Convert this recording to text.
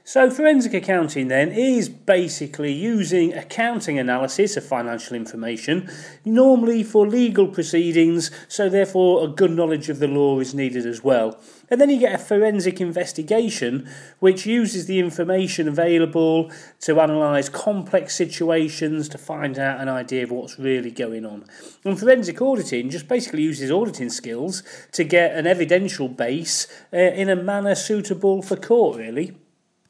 So forensic accounting then is basically using accounting analysis of financial information, normally for legal proceedings, so therefore a good knowledge of the law is needed as well. And then you get a forensic investigation, which uses the information available to analyse complex situations to find out an idea of what's really going on. And forensic auditing just basically uses auditing skills to get an evidential base in a manner suitable for court, really.